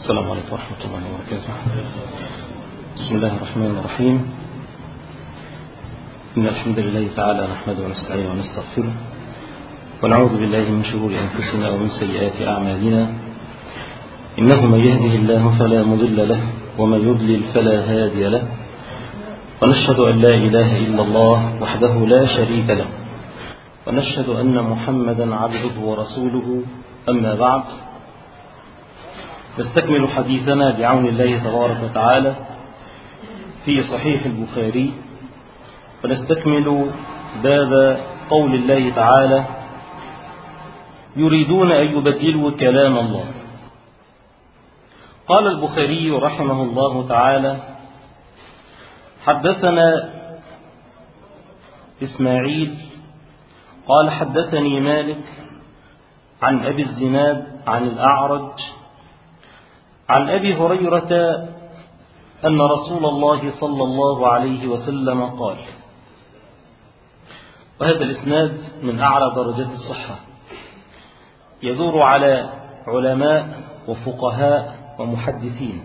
السلام عليكم ورحمة الله وبركاته. بسم الله الرحمن الرحيم. إن الحمد لله تعالى نحمده ونستعينه ونستغفره ونعوذ بالله من شرور أنفسنا ومن سيئات أعمالنا. إنه من يهده الله فلا مضل له ومن يضلل فلا هادي له، ونشهد أن لا إله إلا الله وحده لا شريك له، ونشهد أن محمدا عبده ورسوله. أما بعد، نستكمل حديثنا بعون الله تبارك وتعالى في صحيح البخاري، ونستكمل باب قول الله تعالى: يريدون أن يبدلوا كلام الله. قال البخاري رحمه الله تعالى: حدثنا إسماعيل قال حدثني مالك عن أبي الزناد عن الأعرج عن أبي هريرة أن رسول الله صلى الله عليه وسلم قال. وهذا الإسناد من أعلى درجات الصحة، يدور على علماء وفقهاء ومحدثين.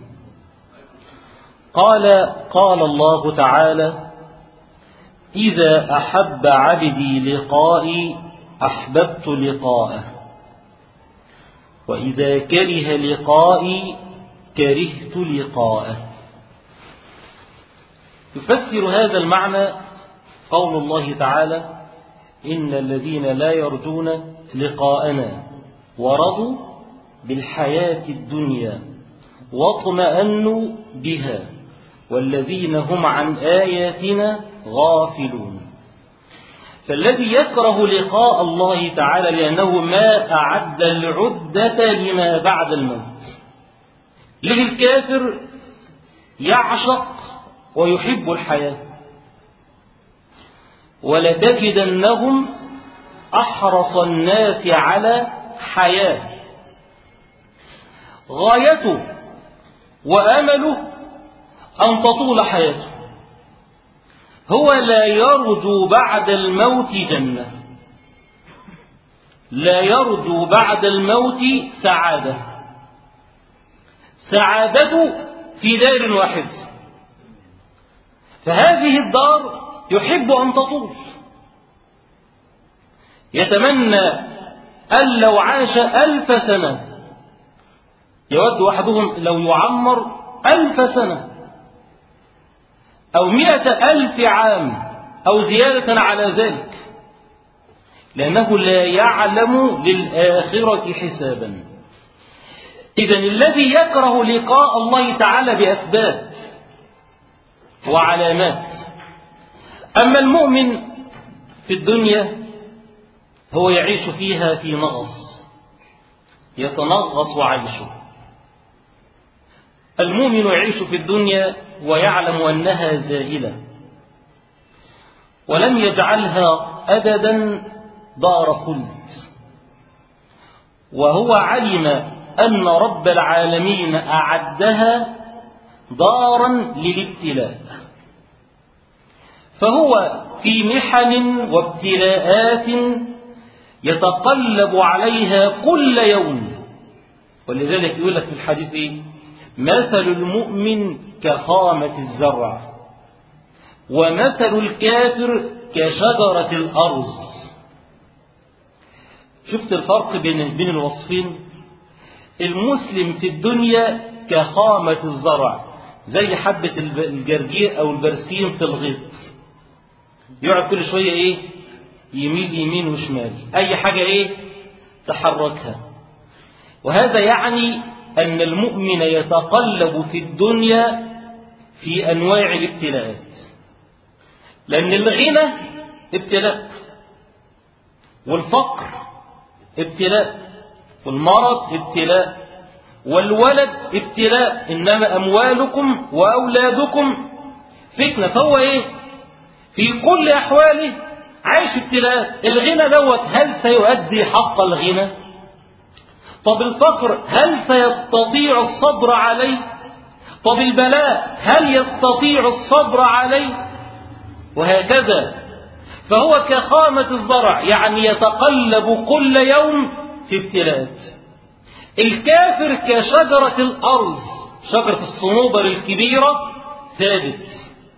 قال الله تعالى: إذا أحب عبدي لقائي أحببت لقاءه، وإذا كره لقائي كرهت لقاءه. يفسر هذا المعنى قول الله تعالى: إن الذين لا يرجون لقاءنا ورضوا بالحياة الدنيا واطمأنوا بها والذين هم عن آياتنا غافلون. فالذي يكره لقاء الله تعالى لأنه ما أعد العدة لما بعد الموت. للكافر يعشق ويحب الحياة، ولتجدنهم أحرص الناس على حياة، غايته وأمله أن تطول حياته. هو لا يرجو بعد الموت جنة، لا يرجو بعد الموت سعادة. سعادته في دار واحد، فهذه الدار يحب أن تطول. يتمنى أن لو عاش 1000 سنة، يود أحدهم لو يعمر 1000 سنة أو 100,000 عام أو زيادة على ذلك، لأنه لا يعلم للآخرة حسابا. إذن الذي يكره لقاء الله تعالى بأسباب وعلامات. أما المؤمن في الدنيا هو يعيش فيها في نغص، يتنغص عيشه. المؤمن يعيش في الدنيا ويعلم أنها زائلة، ولم يجعلها أبدا دار خلد، وهو علم أن رب العالمين أعدها دارا للابتلاء. فهو في محن وابتلاءات يتقلب عليها كل يوم. ولذلك يقول لك في الحديث: مثل المؤمن كخامة الزرع، ومثل الكافر كشجرة الأرز. شفت الفرق بين الوصفين؟ المسلم في الدنيا كخامة الزرع، زي حبة الجرجير أو البرسيم في الغيط، يقعد كل شوية يميل يمين وشمال، أي حاجة تحركها. وهذا يعني أن المؤمن يتقلب في الدنيا في أنواع الابتلاءات، لأن الغنى ابتلاء، والفقر ابتلاء، والمرض ابتلاء، والولد ابتلاء. إنما أموالكم وأولادكم فتنة. فهو في كل أحواله عايش ابتلاء. الغنى دوت هل سيؤدي حق الغنى؟ طب الفقر هل سيستطيع الصبر عليه؟ طب البلاء هل يستطيع الصبر عليه؟ وهكذا. فهو كخامة الزرع، يعني يتقلب كل يوم في ابتلاءات. الكافر كشجرة الأرز، شجرة الصنوبر الكبيرة، ثابت،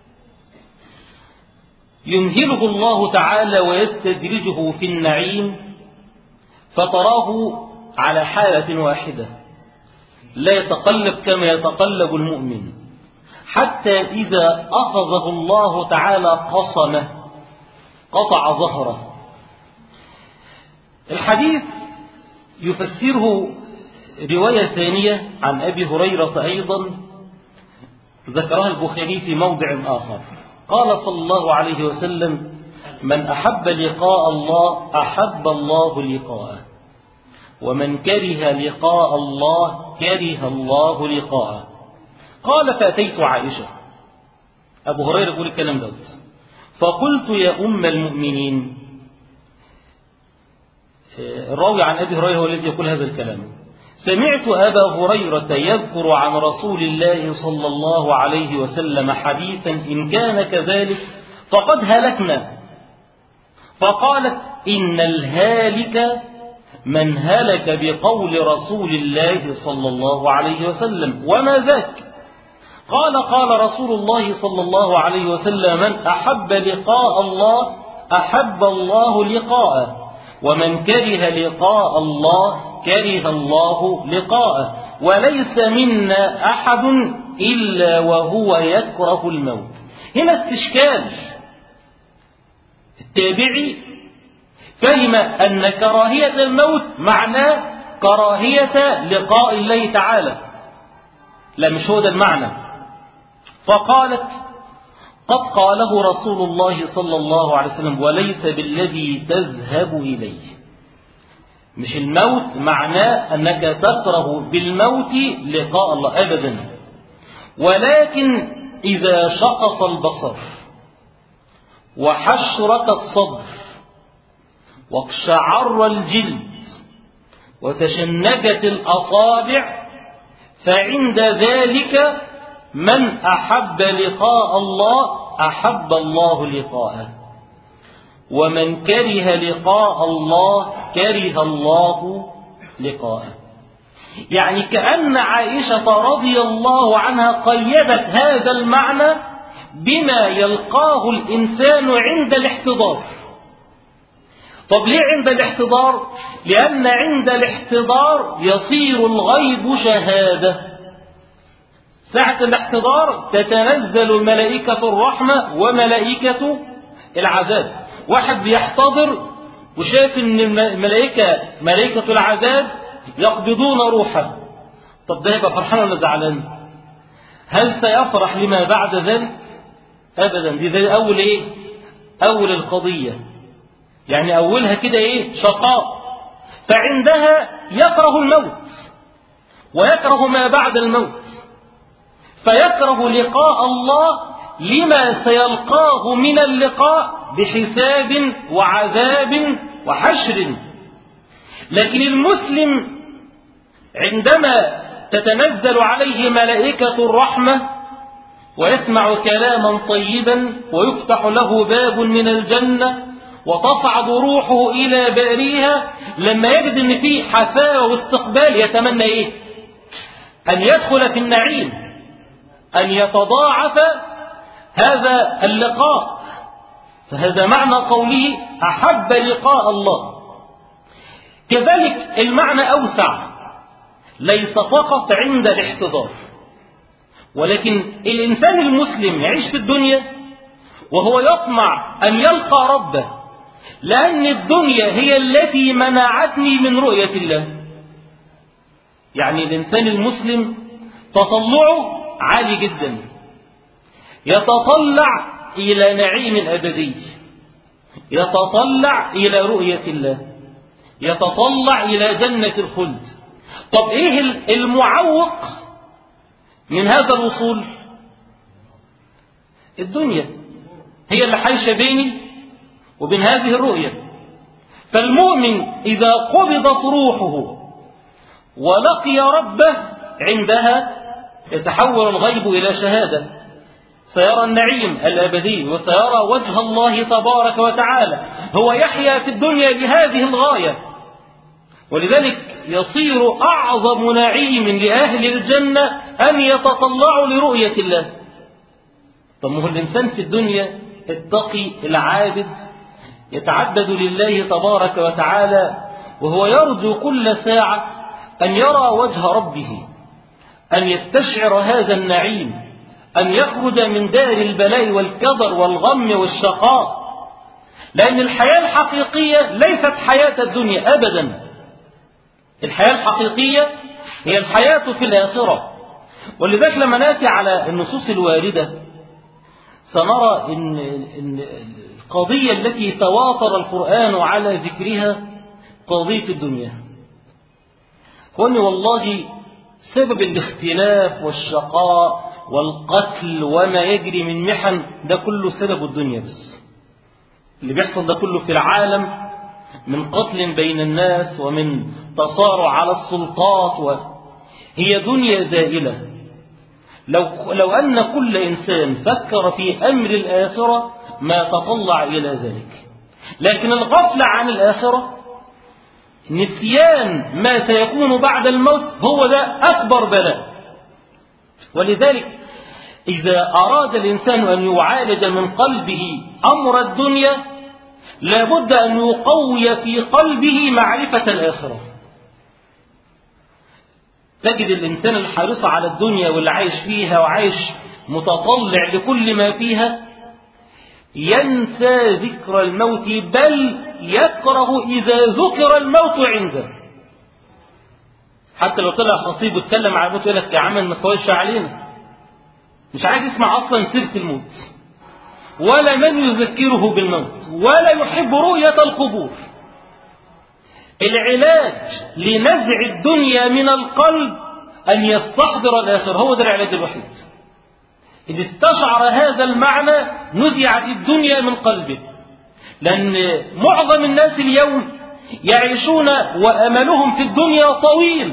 يمهله الله تعالى ويستدرجه في النعيم فتراه على حالة واحدة، لا يتقلب كما يتقلب المؤمن، حتى إذا أخذه الله تعالى قصمه، قطع ظهره. الحديث يفسره رواية ثانية عن أبي هريرة أيضا ذكرها البخاري في موضع آخر، قال صلى الله عليه وسلم: من أحب لقاء الله أحب الله لقاءه، ومن كره لقاء الله كره الله لقاءه. قال: فأتيت عائشة، أبو هريرة يقول الكلام ده، فقلت: يا أم المؤمنين، الراوي عن أبي هريرة هو الذي يقول هذا الكلام، سمعت أبا هريرة يذكر عن رسول الله صلى الله عليه وسلم حديثا إن كان كذلك فقد هلكنا. فقالت: إن الهالك من هلك بقول رسول الله صلى الله عليه وسلم، وما ذاك؟ قال: قال رسول الله صلى الله عليه وسلم: من أحب لقاء الله أحب الله لقاءه، ومن كره لقاء الله كره الله لقاءه، وليس منا أحد إلا وهو يكره الموت. هنا استشكال، التابعي فهم أن كراهية الموت معناه كراهية لقاء الله تعالى، لا، مش هو ده المعنى. فقالت: قد قاله رسول الله صلى الله عليه وسلم وليس بالذي تذهب إليه. مش الموت معناه أنك تكره بالموت لقاء الله أبدا، ولكن إذا شخص البصر وحشرك الصدر واقشعر الجلد وتشنجت الأصابع، فعند ذلك من أحب لقاء الله أحب الله لقاءه، ومن كره لقاء الله كره الله لقاءه. يعني كأن عائشة رضي الله عنها قيدت هذا المعنى بما يلقاه الإنسان عند الاحتضار. طب ليه عند الاحتضار؟ لأن عند الاحتضار يصير الغيب شهادة. ساعة الاحتضار تتنزل ملائكة الرحمة وملائكة العذاب. واحد بيحتضر وشاف ان ملائكة العذاب يقبضون روحه، طب ده يبقى فرحان ولا زعلان؟ هل سيفرح لما بعد ذلك؟ ابدا. دي اول ايه؟ اول القضية، يعني اولها كده ايه؟ شقاء. فعندها يكره الموت ويكره ما بعد الموت، فيكره لقاء الله لما سيلقاه من اللقاء بحساب وعذاب وحشر. لكن المسلم عندما تتنزل عليه ملائكة الرحمة ويسمع كلاما طيبا ويفتح له باب من الجنة وتصعد روحه إلى باريها، لما يجد أن فيه حفاوة واستقبال يتمنى إيه؟ أن يدخل في النعيم، أن يتضاعف هذا اللقاء. فهذا معنى قوله أحب لقاء الله. كذلك المعنى أوسع، ليس فقط عند الاحتضار، ولكن الإنسان المسلم يعيش في الدنيا وهو يطمع أن يلقى ربه، لأن الدنيا هي التي منعتني من رؤية الله. يعني الإنسان المسلم تطلعه عالي جدا، يتطلع إلى نعيم أبدي، يتطلع إلى رؤية الله، يتطلع إلى جنة الخلد. طب إيه المعوق من هذا الوصول؟ الدنيا هي اللي حايشة بيني وبين هذه الرؤية. فالمؤمن إذا قبضت روحه ولقي ربه عندها يتحول الغيب إلى شهادة، سيرى النعيم الأبدي وسيرى وجه الله تبارك وتعالى. هو يحيا في الدنيا بهذه الغاية، ولذلك يصير أعظم نعيم لأهل الجنة أن يتطلعوا لرؤية الله. طب ما هو الإنسان في الدنيا التقي العابد يتعبد لله تبارك وتعالى وهو يرجو كل ساعة أن يرى وجه ربه، أن يستشعر هذا النعيم، أن يخرج من دار البلاء والكدر والغم والشقاء. لأن الحياة الحقيقية ليست حياة الدنيا أبدا. الحياة الحقيقية هي الحياة في الآخرة. ولذلك لما نأتي على النصوص الواردة سنرى إن القضية التي تواتر القرآن على ذكرها قضية الدنيا. وأن والله سبب الاختلاف والشقاء والقتل وما يجري من محن ده كله سبب الدنيا بس. اللي بيحصل ده كله في العالم من قتل بين الناس ومن تصارع على السلطات هي دنيا زائلة. لو أن كل إنسان فكر في أمر الآخرة ما تطلع إلى ذلك. لكن الغفلة عن الآخرة، نسيان ما سيكون بعد الموت، هو ده أكبر بلاء. ولذلك إذا أراد الإنسان أن يعالج من قلبه أمر الدنيا لابد أن يقوي في قلبه معرفة الآخرة. تجد الإنسان الحريص على الدنيا واللي عايش فيها وعايش متطلع لكل ما فيها ينسى ذكر الموت، بل يكره إذا ذكر الموت عنده. حتى لو طلع خطيب واتكلم عن الموت يقول لك يا عم ما تخوش علينا، مش عايز يسمع أصلا سيرة الموت ولا من يذكره بالموت ولا يحب رؤية القبور. العلاج لنزع الدنيا من القلب أن يستحضر الآخرة، هو ده العلاج الوحيد. إذا استشعر هذا المعنى نزعت الدنيا من قلبه. لأن معظم الناس اليوم يعيشون وأملهم في الدنيا طويل.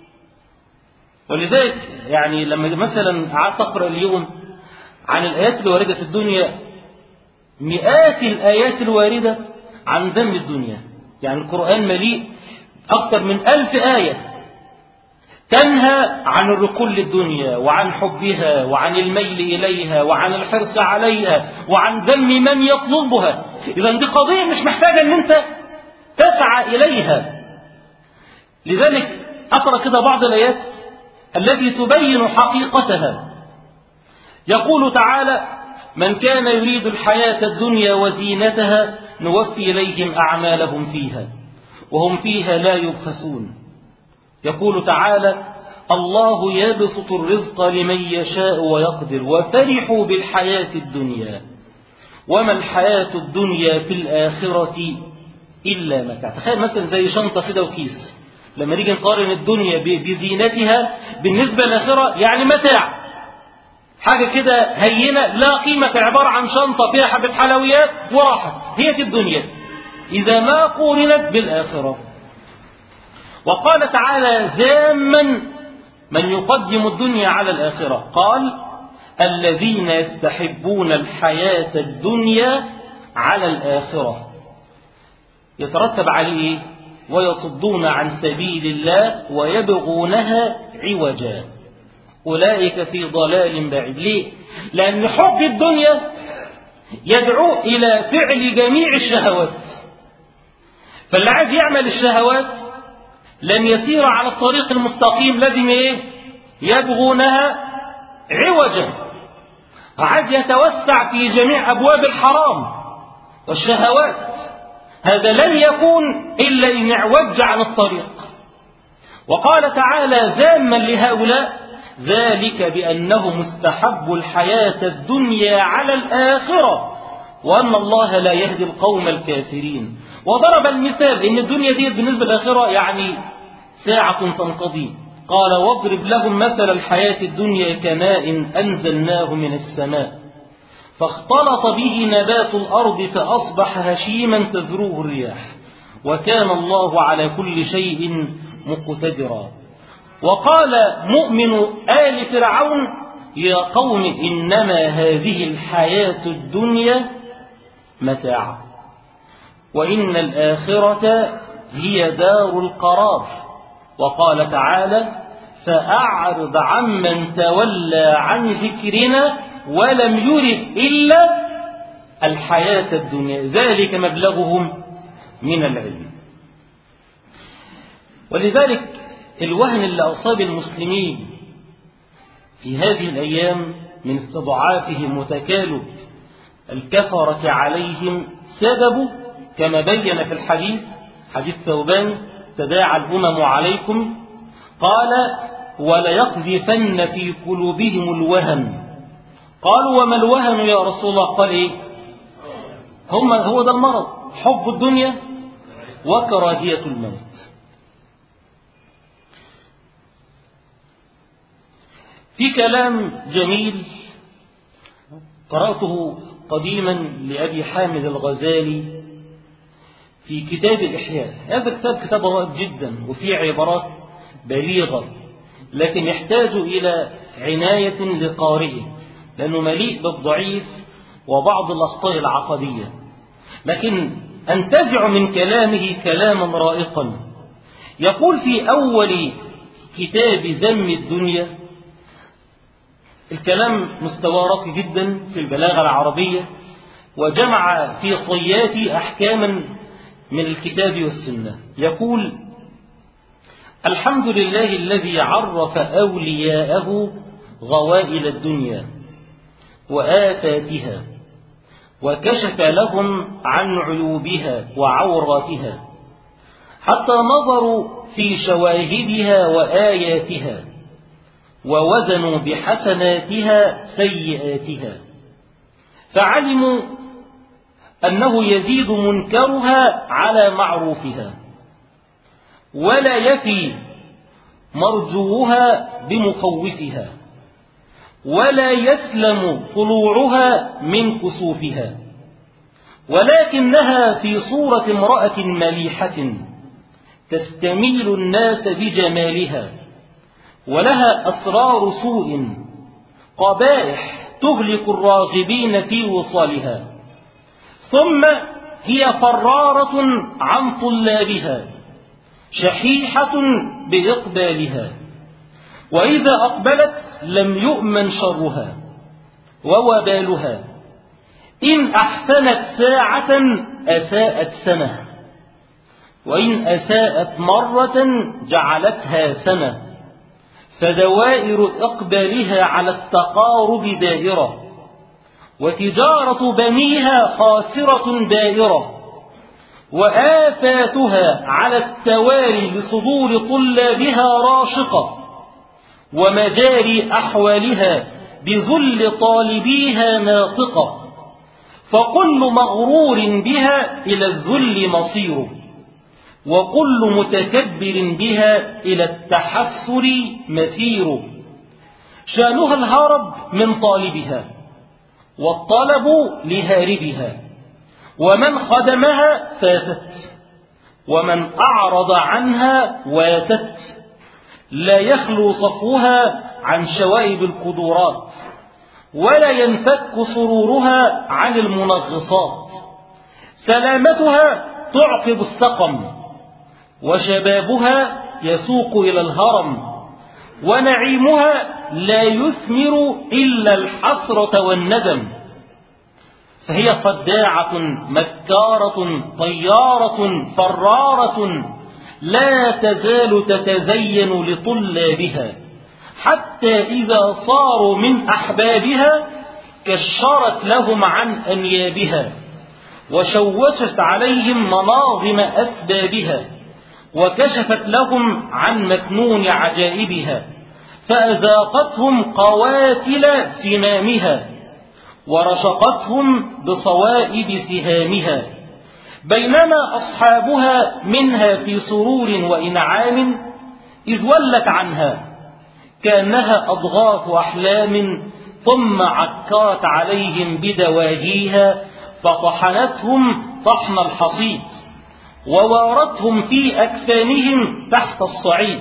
ولذلك يعني لما مثلا قعدت أقرأ اليوم عن الآيات الواردة في الدنيا، مئات الآيات الواردة عن ذم الدنيا. يعني القرآن مليء أكثر من 1000 آية تنهى عن الركون للدنيا وعن حبها وعن الميل إليها وعن الحرص عليها وعن ذم من يطلبها. إذا دي قضية مش محتاجة أن أنت تسعى إليها. لذلك أقرأ كده بعض الآيات التي تبين حقيقتها. يقول تعالى: من كان يريد الحياة الدنيا وزينتها نوفي إليهم أعمالهم فيها وهم فيها لا يبخسون. يقول تعالى: الله يبسط الرزق لمن يشاء ويقدر وفرحوا بالحياة الدنيا وما الحياة الدنيا في الآخرة إلا متاع. تخيل مثلا زي شنطة كده وكيس، لما نيجي نقارن الدنيا بزينتها بالنسبة للآخرة يعني متاع، حاجة كده هينة لا قيمة، عبارة عن شنطة فيها حبة حلويات وراحت. هي دي الدنيا إذا ما قورنت بالآخرة. وقال تعالى ذاما من يقدم الدنيا على الآخرة، قال: الذين يستحبون الحياة الدنيا على الآخرة يترتب عليه ويصدون عن سبيل الله ويبغونها عوجا أولئك في ضلال بعيد. ليه؟ لأن حب الدنيا يدعو إلى فعل جميع الشهوات. فاللي عايز يعمل الشهوات لن يسير على الطريق المستقيم، لازم يبغونها عوجا. عايز يتوسع في جميع أبواب الحرام والشهوات، هذا لن يكون إلا إن يعوج عن الطريق. وقال تعالى ذاما لهؤلاء: ذلك بأنهم استحبوا الحياة الدنيا على الآخرة وأن الله لا يهدي القوم الكافرين. وضرب المثال إن الدنيا دي بالنسبة للآخرة يعني ساعة تنقضي. قال: واضرب لهم مثل الحياة الدنيا كماء أنزلناه من السماء فاختلط به نبات الأرض فأصبح هشيما تذروه الرياح وكان الله على كل شيء مقتدرا. وقال مؤمن آل فرعون: يا قوم إنما هذه الحياة الدنيا متاع وإن الآخرة هي دار القرار. وقال تعالى: فأعرض عمن تولى عن ذكرنا ولم يرد إلا الحياة الدنيا ذلك مبلغهم من العلم. ولذلك الوهن اللي أصاب المسلمين في هذه الأيام من استضعافهم وتكالب الكفرة عليهم سبب كما بين في الحديث، حديث ثوبان: تداعى الأمم عليكم، قال: وليقذفن في قلوبهم الوهن. قالوا: وما الوهن يا رسول الله؟ قال: إيه؟ هو ده المرض، حب الدنيا وكراهية الموت. في كلام جميل قرأته قديما لأبي حامد الغزالي في كتاب الإحياء. هذا كتاب رائع جدا وفيه عبارات بليغة، لكن يحتاج إلى عناية لقارئه لأنه مليء بالضعيف وبعض الأخطاء العقدية، لكن أنتزع من كلامه كلاما رائقا. يقول في أول كتاب ذم الدنيا، الكلام مستوى راقي جدا في البلاغة العربية، وجمع في طياته أحكاما من الكتاب والسنة. يقول: الحمد لله الذي عرف أولياءه غوائل الدنيا وآفاتها، وكشف لهم عن عيوبها وعوراتها، حتى نظروا في شواهدها وآياتها، ووزنوا بحسناتها سيئاتها، فعلموا أنه يزيد منكرها على معروفها، ولا يفي مرجوها بمخوفها، ولا يسلم طلوعها من كسوفها، ولكنها في صورة امرأة مليحة تستميل الناس بجمالها، ولها أسرار سوء قبائح تهلك الراغبين في وصالها، ثم هي فرارة عن طلابها شحيحة بإقبالها، وإذا أقبلت لم يؤمن شرها ووبالها، إن أحسنت ساعة أساءت سنة، وإن أساءت مرة جعلتها سنة، فدوائر إقبالها على التقارب دائرة، وتجارة بنيها خاسرة دائرة، وآفاتها على التوالي لصدور طلابها راشقة، ومجاري أحوالها بذل طالبيها ناطقة، فكل مغرور بها إلى الذل مصيره، وكل متكبر بها إلى التحسر مسيره، شانها الهرب من طالبها والطلب لهاربها، ومن خدمها فاتت، ومن أعرض عنها واتت، لا يخلو صفوها عن شوائب القدورات، ولا ينفك سرورها عن المنغصات، سلامتها تعقب السقم، وشبابها يسوق إلى الهرم، ونعيمها لا يثمر إلا الحسرة والندم، فهي خداعة مكارة طيارة فرارة لا تزال تتزين لطلابها، حتى إذا صاروا من أحبابها كشرت لهم عن أنيابها، وشوشت عليهم مناظم أسبابها، وكشفت لهم عن مكنون عجائبها، فأذاقتهم قواتل سمامها، ورشقتهم بصوائب سهامها، بينما أصحابها منها في سرور وإنعام، إذ ولت عنها كأنها أضغاث أحلام، ثم عكرت عليهم بدواهيها، فطحنتهم طحن الحصيد، ووارتهم في أكفانهم تحت الصعيد.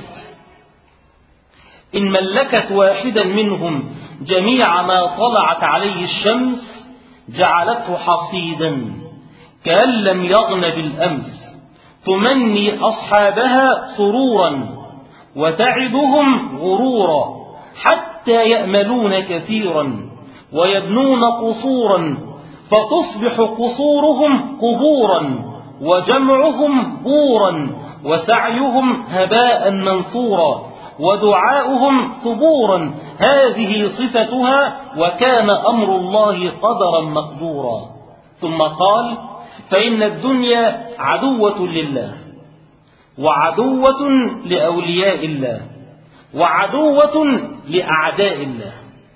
إن ملكت واحدا منهم جميع ما طلعت عليه الشمس جعلته حصيدا كأن لم يغن بالأمس، تمني أصحابها سرورا وتعدهم غرورا حتى يأملون كثيرا ويبنون قصورا فتصبح قصورهم قبورا وجمعهم بورا وسعيهم هباء منثورا ودعاؤهم ثبورا. هذه صفتها وكان أمر الله قدرا مقدورا. ثم قال: فإن الدنيا عدوة لله وعدوة لأولياء الله وعدوة لأعداء الله.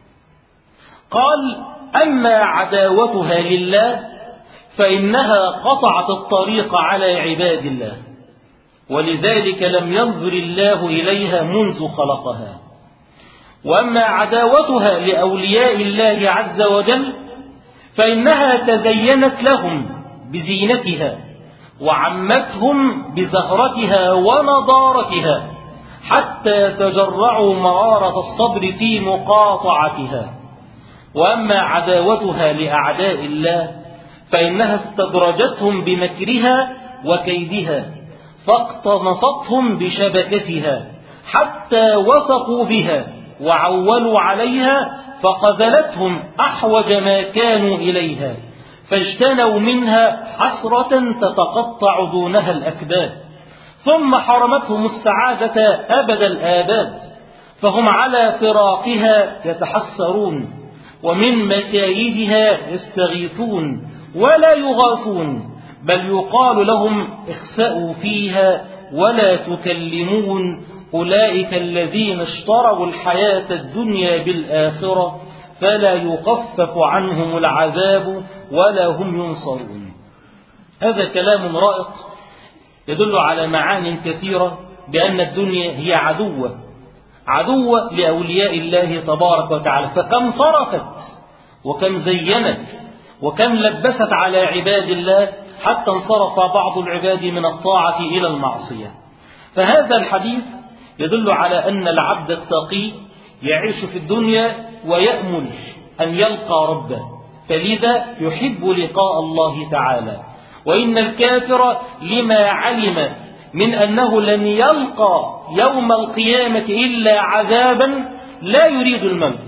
قال: أما عداوتها لله فإنها قطعت الطريق على عباد الله، ولذلك لم ينظر الله إليها منذ خلقها. وأما عداوتها لأولياء الله عز وجل فإنها تزينت لهم بزينتها وعمتهم بزهرتها ونضارتها حتى تجرعوا مرارة الصبر في مقاطعتها. وأما عداوتها لأعداء الله فإنها استدرجتهم بمكرها وكيدها فاقتنصتهم بشبكتها حتى وثقوا بها وعولوا عليها فخذلتهم أحوج ما كانوا إليها فاجتنوا منها حسرة تتقطع دونها الأكباد، ثم حرمتهم السعادة أبد الآباد، فهم على فراقها يتحسرون ومن مكايدها يستغيثون ولا يغاثون، بل يقال لهم اخسأوا فيها ولا تكلمون. أولئك الذين اشتروا الحياة الدنيا بالآخرة فلا يخفف عنهم العذاب ولا هم ينصرون. هذا كلام رائق يدل على معان كثيرة بأن الدنيا هي عدوة لأولياء الله تبارك وتعالى، فكم صرفت وكم زينت وكم لبست على عباد الله حتى انصرف بعض العباد من الطاعة إلى المعصية. فهذا الحديث يدل على أن العبد التقي يعيش في الدنيا ويأمل أن يلقى ربه، فلذا يحب لقاء الله تعالى. وإن الكافر لما علم من أنه لن يلقى يوم القيامة إلا عذابا لا يريد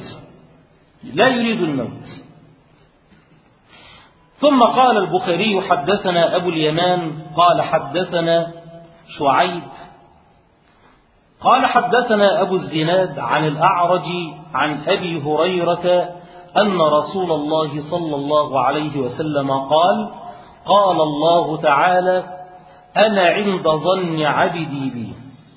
الموت. ثم قال البخاري: حدثنا أبو اليمان قال حدثنا شعيب قال حدثنا أبو الزناد عن الأعرج عن أبي هريرة أن رسول الله صلى الله عليه وسلم قال: قال الله تعالى: أنا عند ظن عبدي بي.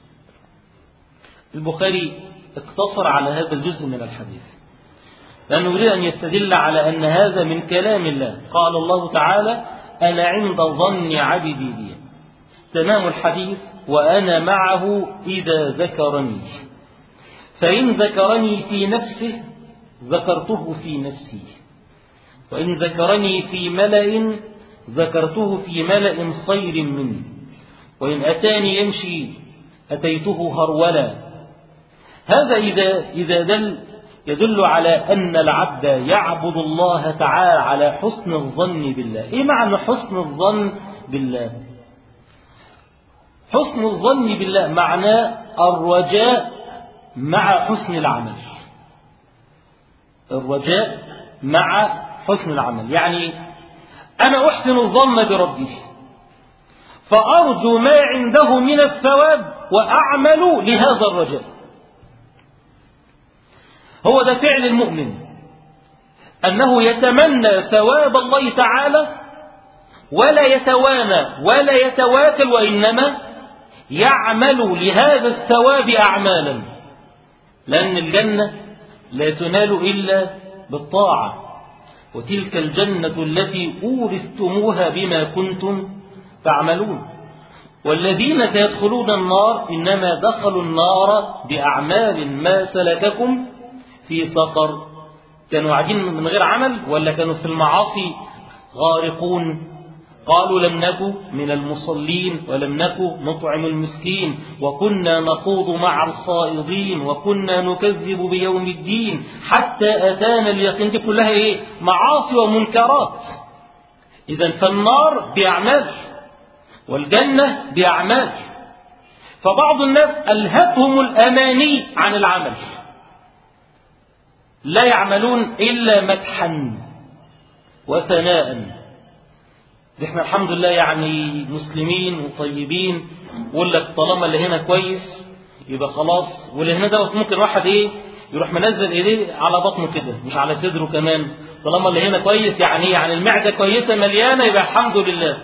البخاري اقتصر على هذا الجزء من الحديث لأنه يريد أن يستدل على أن هذا من كلام الله. قال الله تعالى: أنا عند ظن عبدي بي، تمام الحديث: وأنا معه إذا ذكرني، فإن ذكرني في نفسه ذكرته في نفسي، وإن ذكرني في ملأ ذكرته في ملأ خير مني، وإن أتاني يمشي أتيته هرولا. هذا إذا يدل على أن العبد يعبد الله تعالى على حسن الظن بالله. إيه معنى حسن الظن بالله؟ حسن الظن بالله معناه الرجاء مع حسن العمل. الرجاء مع حسن العمل، يعني أنا أحسن الظن بربي فأرجو ما عنده من الثواب وأعمل لهذا الرجاء. هو ده فعل المؤمن، أنه يتمنى ثواب الله تعالى ولا يتوانى ولا يتواكل، وإنما يعمل لهذا الثواب أعمالا، لأن الجنة لا تنال إلا بالطاعة، وتلك الجنة التي أورثتموها بما كنتم تعملون. والذين سيدخلون النار إنما دخلوا النار بأعمال ما سلككم في سقر. كانوا قاعدين من غير عمل ولا كانوا في المعاصي غارقون؟ قالوا: لم نكن من المصلين ولم نكن نطعم المسكين وكنا نخوض مع الخائضين وكنا نكذب بيوم الدين حتى أتانا اليقين. دي كلها معاصي ومنكرات. إذن فالنار بأعمال، والجنة بأعمال. فبعض الناس ألهتهم الأماني عن العمل، لا يعملون إلا مدحا وثناء. احنا الحمد لله يعني مسلمين وطيبين، ويقول لك طالما اللي هنا كويس يبقى خلاص، واللي هنا ده ممكن واحد يروح منزل ايديه على بطنه كده مش على صدره كمان، طالما اللي هنا كويس يعني المعدة كويسة مليانة يبقى الحمد لله.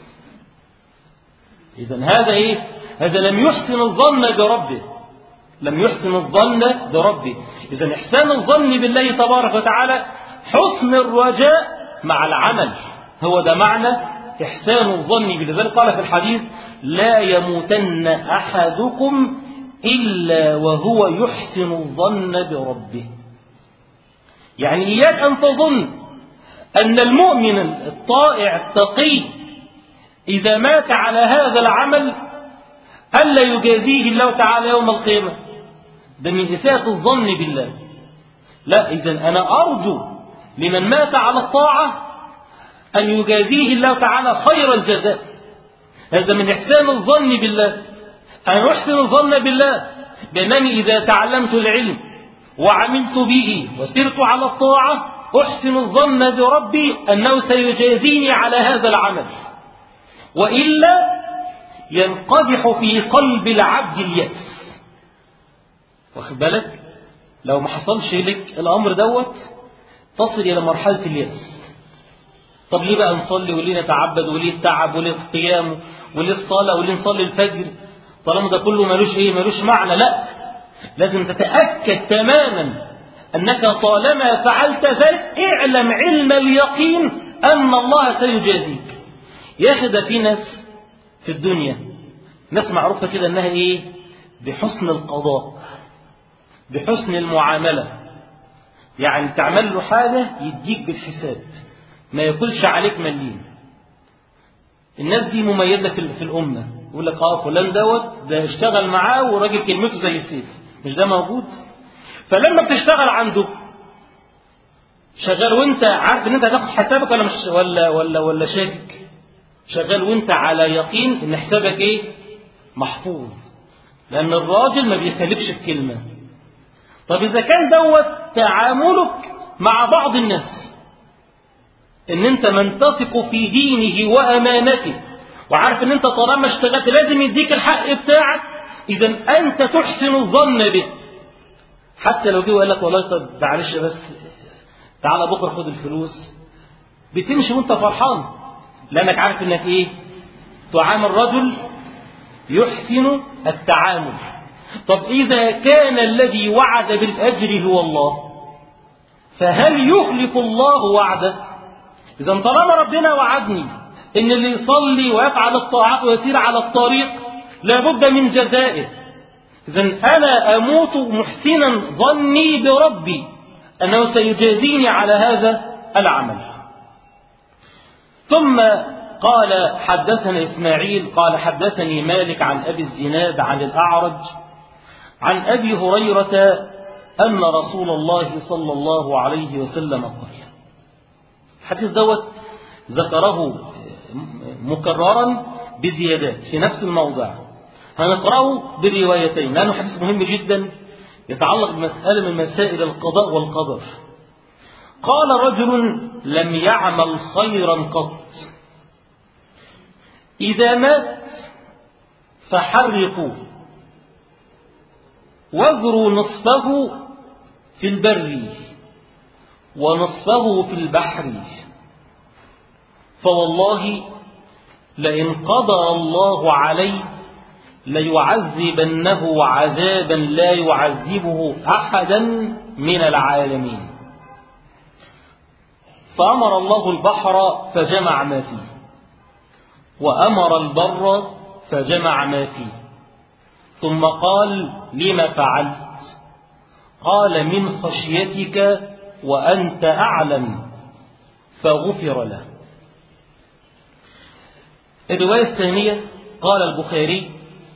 إذن هذا هذا لم يحسن الظن بربه، لم يحسن الظن بربه. إذن إحسان الظن بالله تبارك وتعالى حسن الرجاء مع العمل، هو ده معنى إحسان الظن بالله. لذلك قال في الحديث: لا يموتن أحدكم إلا وهو يحسن الظن بربه. يعني إياك أن تظن أن المؤمن الطائع التقي إذا مات على هذا العمل ألا يجازيه الله تعالى يوم القيامة، ده من إساءة الظن بالله. لا، إذن أنا أرجو لمن مات على الطاعة أن يجازيه الله تعالى خير الجزاء. هذا من إحسان الظن بالله. أنا أحسن الظن بالله بأنني إذا تعلمت العلم وعملت به وسرت على الطاعة أحسن الظن بربي أنه سيجازيني على هذا العمل، وإلا ينقدح في قلب العبد اليأس. واخد بالك؟ لو ما حصلش لك الأمر دوت تصل إلى مرحلة اليأس. طب ليه بقى نصلي وليه نتعبد وليه التعب وليه القيام وليه الصلاة وليه نصلي الفجر طالما ده كله ملوش معنى؟ لا، لازم تتأكد تماما أنك طالما فعلت ذلك اعلم علم اليقين أن الله سيجازيك. يا أخي ده في ناس في الدنيا ناس معروفة كده أنها بحسن القضاء، بحسن المعاملة، يعني تعمل له حاجة يديك بالحساب، ما يقولش عليك مليم. الناس دي مميزة في الأمة، يقول لك فلان ده اشتغل معاه وراجل كلمته زي السيف، مش ده موجود؟ فلما بتشتغل عنده شغال وانت عارف ان انت هتاخد حسابك ولا مش ولا شاكك، شغال وانت على يقين ان حسابك محفوظ، لان الراجل ما بيخالفش الكلمة. طب اذا كان تعاملك مع بعض الناس ان انت من تثق في دينه وامانته وعارف ان انت طالما اشتغلت لازم يديك الحق بتاعك، اذا انت تحسن الظن به. حتى لو جه وقال لك والله طب معلش بس تعالى بكره خد الفلوس، بتمشي وانت فرحان لانك عارف انك تعامل رجل يحسن التعامل. طب اذا كان الذي وعد بالاجر هو الله، فهل يخلف الله وعده؟ اذا طالما ربنا وعدني ان اللي يصلي ويفعل الطاعات ويسير على الطريق لابد من جزائه، إذا أنا أموت محسنا ظني بربي أنه سيجازيني على هذا العمل. ثم قال: حدثنا إسماعيل قال حدثني مالك عن أبي الزناد عن الأعرج عن أبي هريرة أن رسول الله صلى الله عليه وسلم قال. الحديث ذكره مكررا بزيادات في نفس الموضع، هنقرأه بالروايتين لأنه حديث مهم جدا يتعلق بمسألة من مسائل القضاء والقدر. قال: رجل لم يعمل خيرا قط إذا مات فحرقوه واذروا نصفه في البر ونصفه في البحر، فوالله لئن قدر الله عليه ليعذبنه عذابا لا يعذبه أحدا من العالمين. فأمر الله البحر فجمع ما فيه، وأمر البر فجمع ما فيه، ثم قال: لم فعلت؟ قال: من خشيتك وأنت أعلم، فغفر له. الرواية الثانية قال البخاري: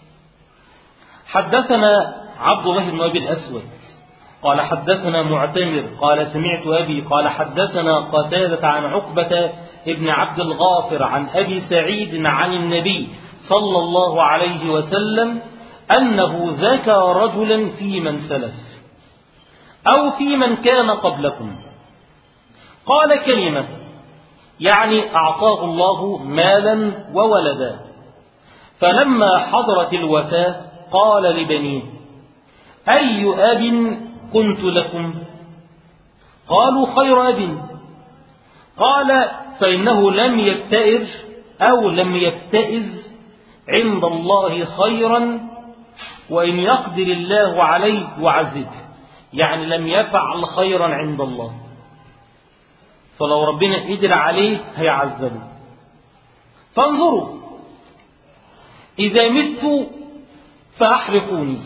حدثنا عبد الله بن أبي الأسود قال حدثنا معتمر قال سمعت أبي قال حدثنا قتادة عن عقبة ابن عبد الغافر عن أبي سعيد عن النبي صلى الله عليه وسلم أنه ذكر رجلا في من سلف أو في من كان قبلكم قال كلمة، يعني أعطاه الله مالا وولدا، فلما حضرت الوفاة قال لبنيه: أي أب كنت لكم؟ قالوا: خير أب. قال: فإنه لم يبتئر أو لم يبتئز عند الله خيرا، وإن يقدر الله عليه يعذبه، يعني لم يفعل خيرا عند الله، فلو ربنا قدر عليه هيعذبه. فانظروا: إذا مت فأحرقوني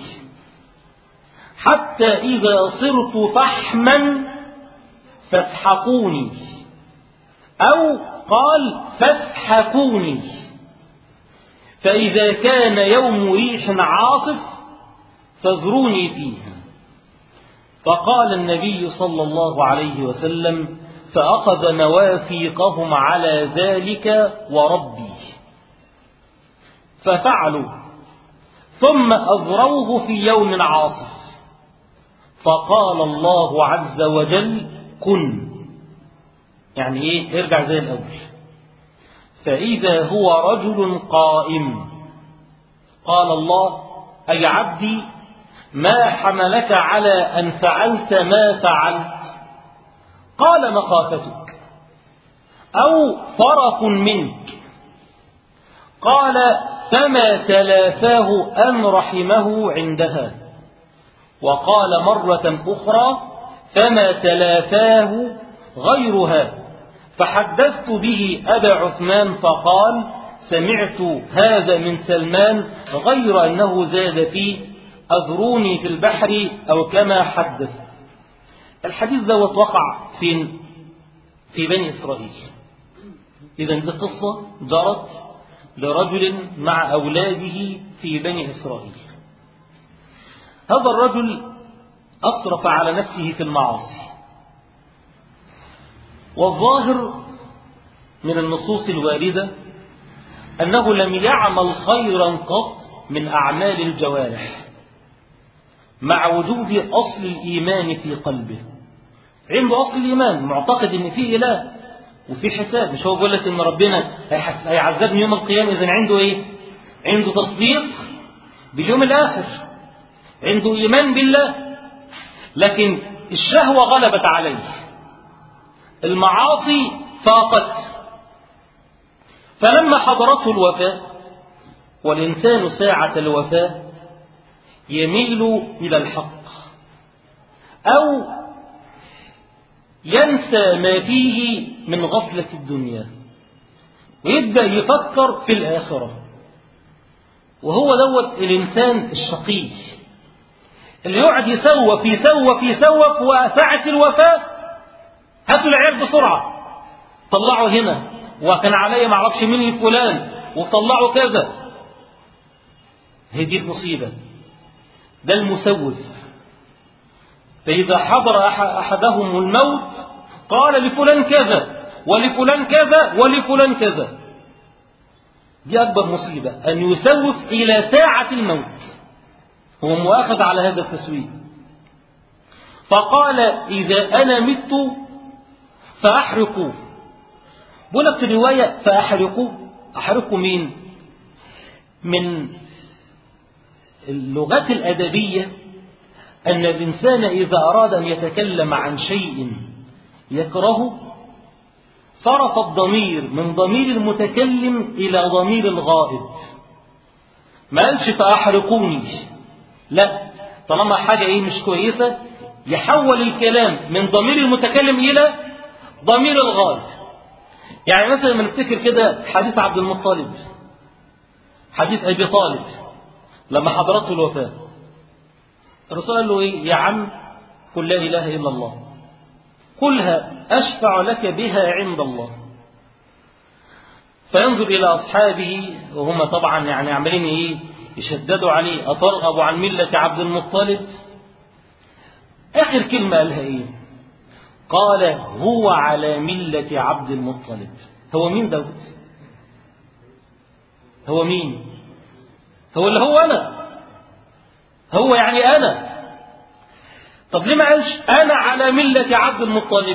حتى إذا صرت فحما فاسحقوني، أو قال فاسحقوني، فإذا كان يوم ريح عاصف فاذروني فيها. فقال النبي صلى الله عليه وسلم: فأخذ مواثيقهم على ذلك وربي، ففعلوا، ثم أذروه في يوم عاصف، فقال الله عز وجل: كن، يعني إيه؟ ارجع زي الأول. فإذا هو رجل قائم قال الله: أي عبدي ما حملك على أن فعلت ما فعلت؟ قال: مخافتك أو فرق منك. قال: فما تلافاه أن رحمه عندها. وقال مرة أخرى: فما تلافاه غيرها. فحدثت به أبا عثمان فقال: سمعت هذا من سلمان، غير أنه زاد فيه: أذروني في البحر، أو كما حدث. الحديث ده وقع في بني إسرائيل. إذن دي قصة جرت لرجل مع أولاده في بني إسرائيل. هذا الرجل أسرف على نفسه في المعاصي، والظاهر من النصوص الواردة أنه لم يعمل خيرا قط من أعمال الجوارح، مع وجود أصل الإيمان في قلبه. عنده أصل الإيمان، معتقد أن في إله وفي حساب. مش هو بيقول لك أن ربنا هيعذبني يوم القيامة؟ إذن عنده إيه؟ عنده تصديق باليوم الآخر، عنده إيمان بالله، لكن الشهوة غلبت عليه، المعاصي فاقت. فلما حضرته الوفاة، والإنسان ساعة الوفاة يميل إلى الحق أو ينسى ما فيه من غفلة الدنيا، ويبدأ يفكر في الآخرة. وهو دوت الإنسان الشقي اللي يقعد يسوف وساعة الوفاة هاتوا العيال بسرعة، طلعوا هنا، وكان علي معرفش مين فلان، وطلعوا كذا. هي دي المصيبة، ده المسوف. فإذا حضر أحدهم الموت قال: لفلان كذا ولفلان كذا ولفلان كذا. دي أكبر مصيبة، أن يسوف إلى ساعة الموت، هو مؤاخذ على هذا التسويف. فقال: إذا أنا مت فأحرقوه. بقول في الرواية فأحرقوه. أحرقوا مين؟ من اللغات الأدبية أن الإنسان إذا أراد أن يتكلم عن شيء يكرهه صرف الضمير من ضمير المتكلم إلى ضمير الغائب. ما قالش فأحرقوني، لا، طالما حاجة مش كويسة يحول الكلام من ضمير المتكلم إلى ضمير الغائب. يعني مثلا ما نفتكر كده حديث عبد المطلب، حديث أبي طالب لما حضرته الوفاة، الرسول قال له إيه؟ يا عم قل لا إله إلا الله، قلها أشفع لك بها عند الله. فينظر إلى أصحابه وهم طبعا يعني عمالين إيه؟ يشددوا عليه: أترغب عن ملة عبد المطلب؟ آخر كلمة قالها إيه؟ قال: هو على ملة عبد المطلب. هو مين داود؟ هو مين؟ هو اللي هو أنا، هو يعني أنا. طب ليه ما قالش أنا على ملة عبد المطلب؟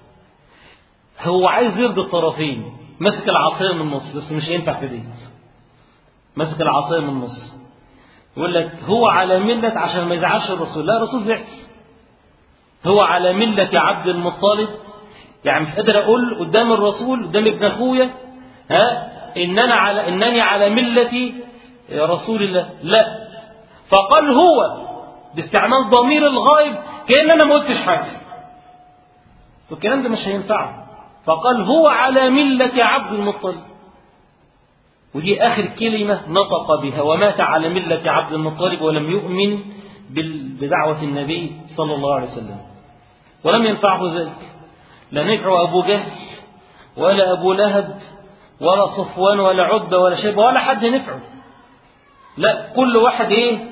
هو عايز يرضي الطرفين، مسك العصاية من النص، بس مش هينفع في دي. مسك العصاية من النص يقول لك هو على ملة عشان ما يزعلش الرسول. لا، الرسول زعل. هو على ملة عبد المطلب، يعني مش قادر أقول قدام الرسول قدام ابن أخويا إنني على ملة رسول الله، لا. فقال هو باستعمال ضمير الغائب كأن أنا ما قلتش حاجة، والكلام ده مش هينفعه. فقال هو على ملة عبد المطلب، ودي آخر كلمة نطق بها، ومات على ملة عبد المطلب ولم يؤمن بدعوة النبي صلى الله عليه وسلم. ولم ينفعه ذلك، لا نفع أبو جهل ولا أبو لهب ولا صفوان ولا عتبة ولا شيبة ولا حد نفعه. لا، كل واحد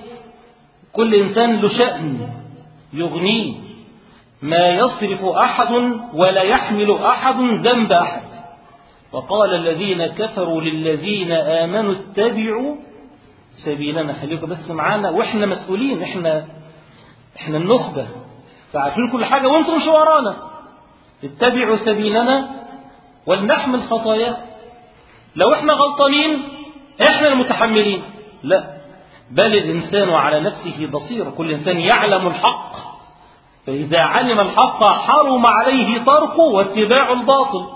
كل إنسان له شأن يغنيه، ما يصرف أحد ولا يحمل أحد ذنب أحد. وقال الذين كفروا للذين آمنوا اتبعوا سبيلنا. خليكم بس معانا، وإحنا مسؤولين، إحنا النخبة، فعارفين كل حاجة وانتم مش ورانا. اتبعوا سبيلنا ولنحمل خطايا. لو إحنا غلطانين إحنا المتحملين، لا، بل الإنسان على نفسه بصير. كل إنسان يعلم الحق، فإذا علم الحق حرم عليه تركه واتباع الباطل.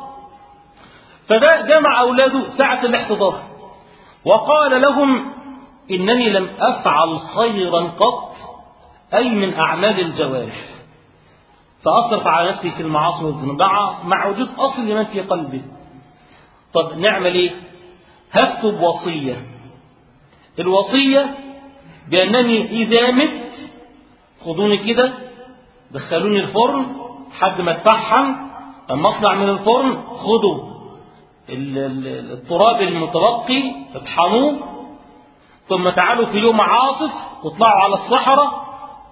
فده جمع أولاده ساعة الاحتضار وقال لهم إنني لم أفعل خيرا قط، أي من أعمال الجوارح، فأصرف على نفسي في المعاصي والذنوب مع وجود أصل لمن في قلبه. طب نعمل إيه؟ هكتب وصية. الوصية بأنني إذا مت خدوني كده دخلوني الفرن حد ما اتفحم، لما أطلع من الفرن خدوا التراب المتبقي اطحنوه، ثم تعالوا في يوم عاصف واطلعوا على الصحراء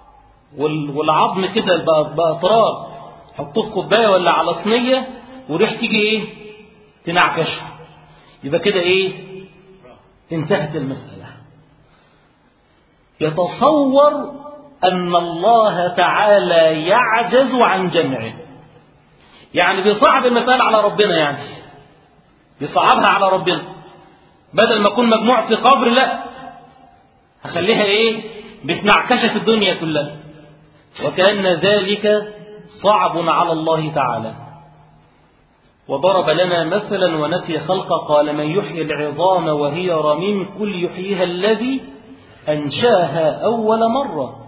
والعظم كده بقى تراب، حطوه في كوبايه ولا على صينيه وريح تيجي تنعكشه، يبقى كده انتهت المسألة. يتصور أن الله تعالى يعجز عن جمعه، يعني بيصعب المسألة على ربنا، يعني بيصعبها على ربنا. بدل ما أكون مجموع في قبر، لا، هخليها بتنعكش في الدنيا كلها، وكأن ذلك صعب على الله تعالى. وضرب لنا مثلا ونسي خلقه، قال من يحيي العظام وهي رميم قل يحييها الذي أنشاها أول مرة.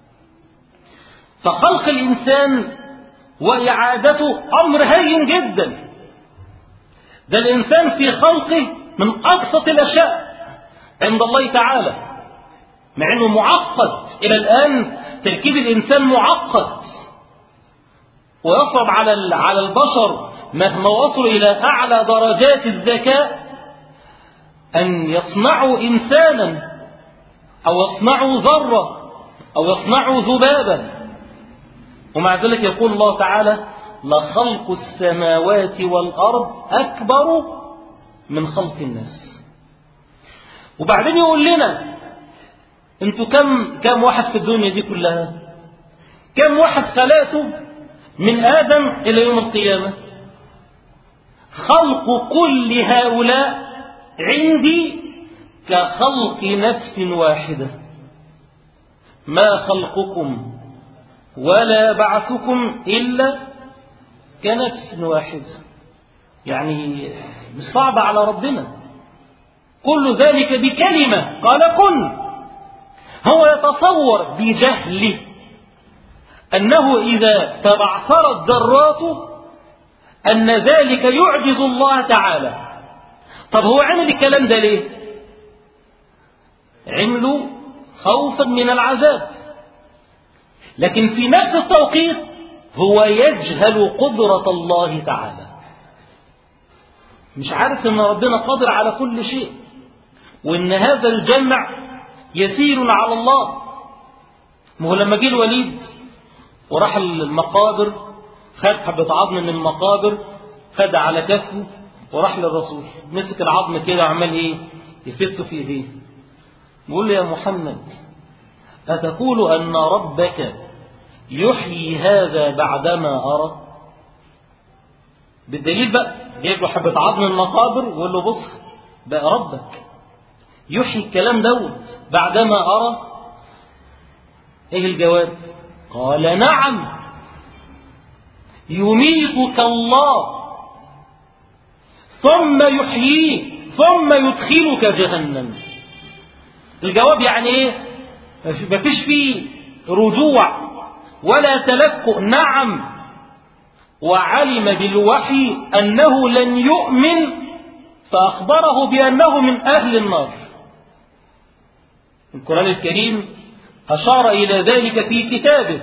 فخلق الإنسان وإعادته أمر هين جدا. ده الإنسان في خلقه من أبسط الأشياء عند الله تعالى، مع أنه معقد. إلى الآن تركيب الإنسان معقد، ويصعب على البشر مهما وصلوا إلى أعلى درجات الذكاء أن يصنعوا إنسانا أو يصنعوا ذرة أو يصنعوا ذبابا. ومع ذلك يقول الله تعالى لخلق السماوات والأرض أكبر من خلق الناس. وبعدين يقول لنا انتوا كم واحد في الدنيا دي كلها؟ كم واحد خلقته من آدم إلى يوم القيامة؟ خلق كل هؤلاء عندي كخلق نفس واحدة، ما خلقكم ولا بعثكم إلا كنفس واحدة. يعني مش صعب على ربنا، كل ذلك بكلمة قال كن. هو يتصور بجهله أنه إذا تبعثرت ذراته أن ذلك يعجز الله تعالى. طب هو عمل الكلام ده ليه؟ عمله خوفا من العذاب، لكن في نفس التوقيت هو يجهل قدرة الله تعالى، مش عارف أن ربنا قادر على كل شيء، وأن هذا الجمع يسير على الله. ما هو لما جه الوليد وراح المقابر، خد حبة عظم من المقابر، خد على كفه وراح للرسول مسك العظم كده عمال ايه يفته في ايديه، بيقول له يا محمد أتقول أن ربك يحيي هذا بعدما أرى؟ بالدليل بقى جايب له حبة عظم من المقابر ويقول له بص بقى ربك يحيي الكلام دوت بعدما أرى. ايه الجواب؟ قال نعم يميتك الله ثم يحييك ثم يدخلك جهنم. الجواب يعني ايه؟ مفيش فيه رجوع ولا تلكؤ. نعم، وعلم بالوحي أنه لن يؤمن فأخبره بأنه من أهل النار. القرآن الكريم أشار إلى ذلك في كتابه.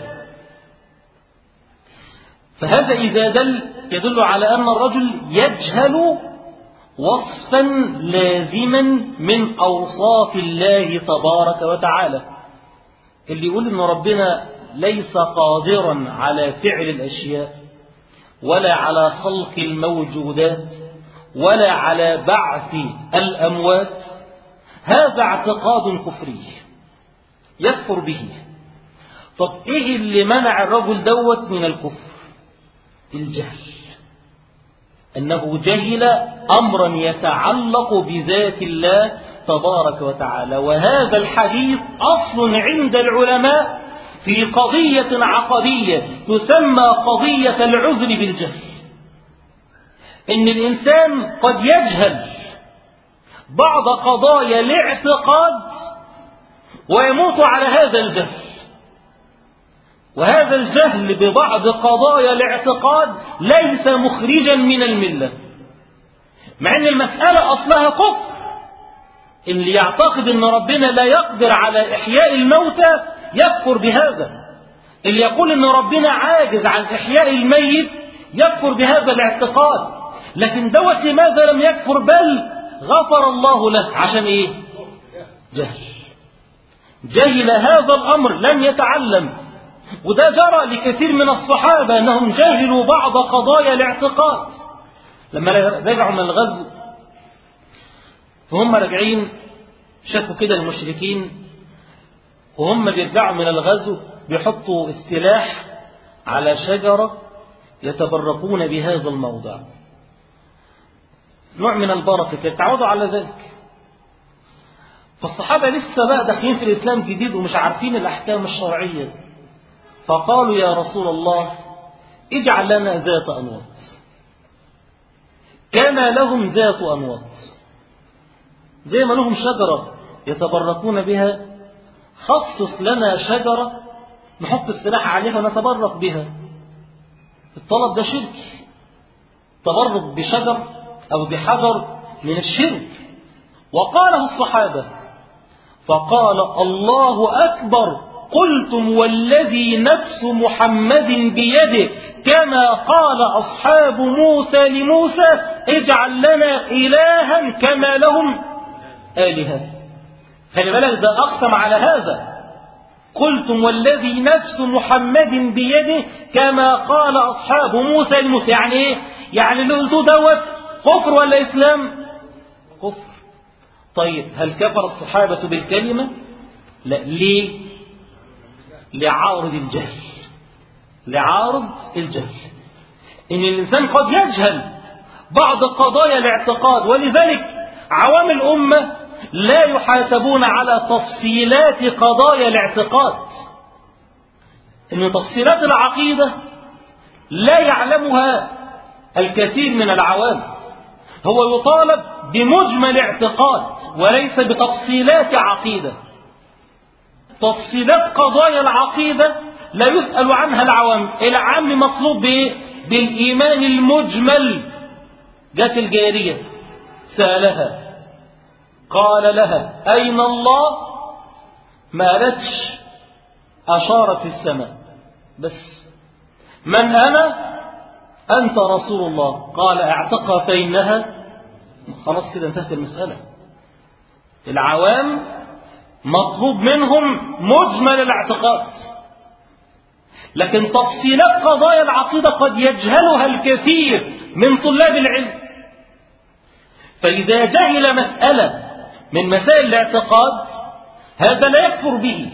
فهذا إذا يدل على أن الرجل يجهل وصفا لازما من أوصاف الله تبارك وتعالى. اللي يقول أن ربنا ليس قادرا على فعل الأشياء ولا على خلق الموجودات ولا على بعث الأموات، هذا اعتقاد كفري يكفر به. طب إيه اللي منع الرجل دوت من الكفر؟ الجهل، أنه جهل أمرا يتعلق بذات الله تبارك وتعالى. وهذا الحديث أصل عند العلماء في قضية عقدية تسمى قضية العذر بالجهل. إن الإنسان قد يجهل بعض قضايا الاعتقاد ويموت على هذا الجهل، وهذا الجهل ببعض قضايا الاعتقاد ليس مخرجا من الملة، مع أن المسألة أصلها كفر. اللي يعتقد أن ربنا لا يقدر على إحياء الموتى يكفر بهذا. اللي يقول أن ربنا عاجز عن إحياء الميت يكفر بهذا الاعتقاد. لكن دوت لماذا لم يكفر بل غفر الله له؟ عشان إيه؟ جهل هذا الأمر، لم يتعلم. وده جرى لكثير من الصحابة أنهم جهلوا بعض قضايا الاعتقاد. لما رجعوا من الغزو فهم راجعين شافوا كده المشركين وهم بيرجعوا من الغزو بيحطوا السلاح على شجرة يتبركون بهذا الموضع، نوع من البركة، تعودوا على ذلك. فالصحابة لسه بقى داخلين في الإسلام جديد ومش عارفين الأحكام الشرعية، فقالوا يا رسول الله اجعل لنا ذات أنواط. كان لهم ذات أنواط، زي ما لهم شجرة يتبركون بها، خصص لنا شجرة نحط السلاح عليها ونتبرك بها. الطلب ده شرك، تبرك بشجر أو بحجر من الشرك. وقاله الصحابة فقال الله أكبر قلتم والذي نفس محمد بيده كما قال أصحاب موسى لموسى اجعل لنا إلها كما لهم آلهة. خلي بالك ده أقسم على هذا، قلتم والذي نفس محمد بيده كما قال أصحاب موسى لموسى. يعني إيه؟ يعني اللي قلتوه دوت كفر ولا إسلام؟ كفر. طيب هل كفر الصحابة بالكلمة؟ لا. ليه؟ لعارض الجهل. لعارض الجهل، إن الإنسان قد يجهل بعض قضايا الاعتقاد، ولذلك عوام الأمة لا يحاسبون على تفصيلات قضايا الاعتقاد. إن تفصيلات العقيدة لا يعلمها الكثير من العوام، هو يطالب بمجمل اعتقاد وليس بتفصيلات عقيدة. تفصيلات قضايا العقيدة لا يسأل عنها العوام. العام مطلوب بالإيمان المجمل. جاءت الجارية سألها قال لها أين الله؟ ما قالتش، أشارت في السماء بس. من أنا؟ أنت رسول الله. قال اعتقها فإنها. خلاص كده انتهت المسألة. العوام مطلوب منهم مجمل الاعتقاد، لكن تفصيلات قضايا العقيدة قد يجهلها الكثير من طلاب العلم. فإذا جهل مسألة من مسائل الاعتقاد هذا لا يكفر به.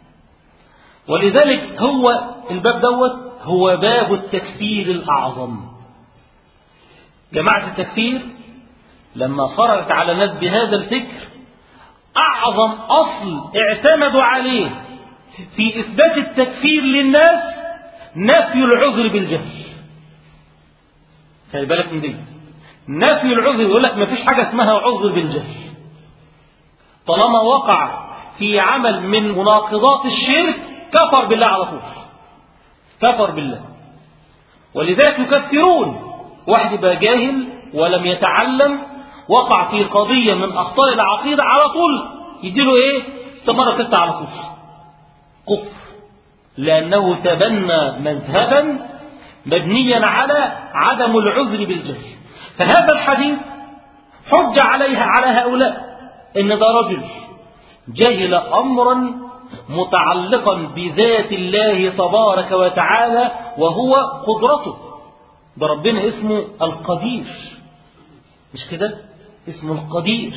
ولذلك هو الباب دوت هو باب التكفير الأعظم. جماعة التكفير لما خرجت على الناس بهذا الفكر أعظم أصل اعتمدوا عليه في إثبات التكفير للناس نفي العذر بالجهل. خلي بالك من دي، نفي العذر، يقول لك ما فيش حاجة اسمها عذر بالجهل. طالما وقع في عمل من مناقضات الشرك كفر بالله على طول، كفر بالله. ولذلك يكفرون واحد يبقى جاهل ولم يتعلم، وقع في قضية من أخطاء العقيدة على طول يديله إيه؟ استمر 6 على طول كفر، لأنه تبنى مذهبا مبنيا على عدم العذر بالجهل. فهذا الحديث حج عليها على هؤلاء إن ده رجل جهل أمرا متعلقا بذات الله تبارك وتعالى وهو قدرته. ده ربنا اسمه القدير، مش كده؟ اسمه القدير.